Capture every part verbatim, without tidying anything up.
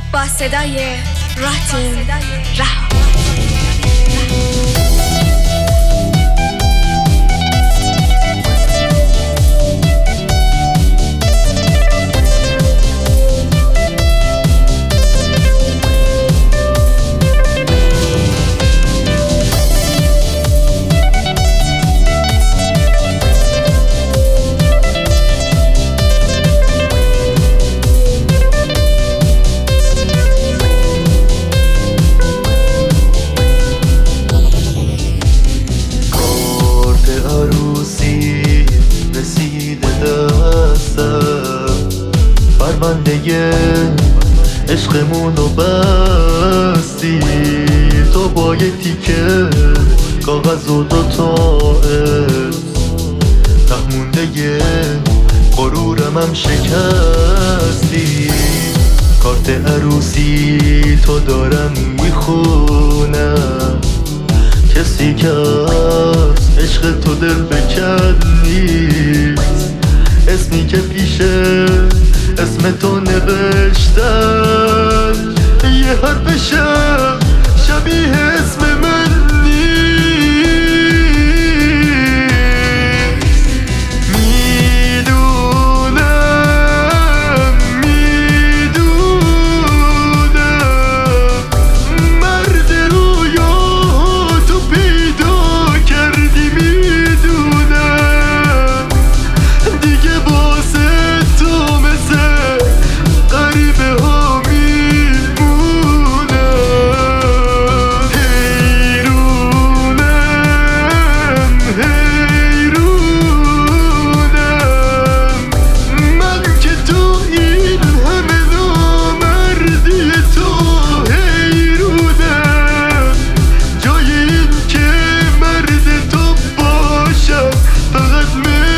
با صدای راتین رها. پرونده عشقمونو بستی تو با یه تیکه کاغذ و دوتا عشق ته مونده غرورم هم شکستی. کارت عروسی تو دارم میخونم، کسی که از عشق تو دل بکن نیست. اسمی که پیشه اسم تو نوشتن یه حرف شب شبیه اسم من نیست. میدونم میدونم مرد رویا تو پیدا کردی، میدونم دیگه واسه تو مثل غریبه ها میمونم. حیرونم حیرونم من که تو این همه نامردی تو حیرونم. جای این که مرد تو باشم فقط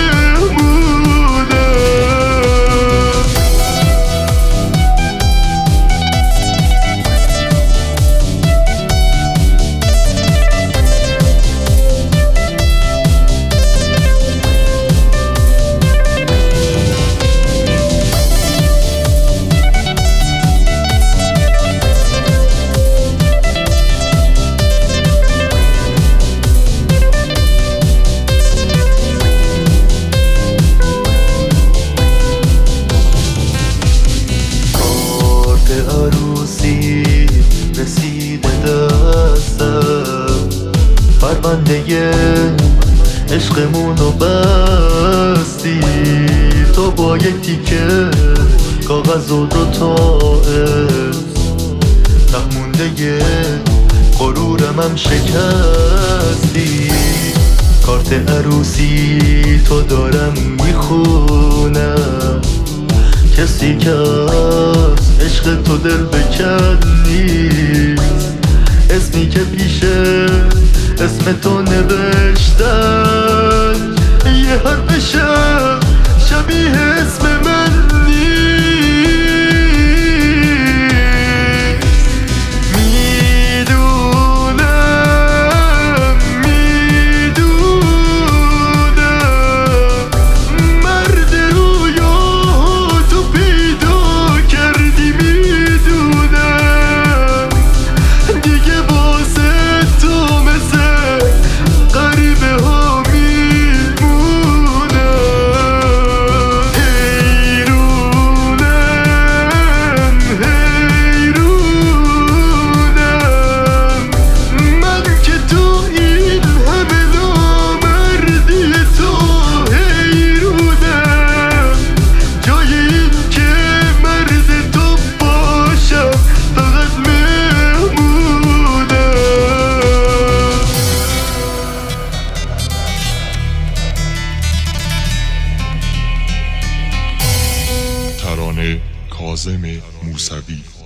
عروسی رسیده دستم، پرونده عشقمونو بستی تو با یه تیکه کاغذ و دوتا عشق ته مونده غرورم هم شکستی. کارت عروسی تو دارم میخونم، کسی که از عشق تو دل بکن نیست. اسمی که پیشه اسم تو نوشتن یه حرف شب شبیه اسم من نیست. میدونم میدونم مرد رویا تو پیدا کردی، میدونم دیگه واسه تو مثل غریبه ها میمونم. حیرونم حیرونم من که تو این همه نامردی تو حیرونم. جای این که مرد تو باشم فقط مهمونم. ترانه کاظم موسوی.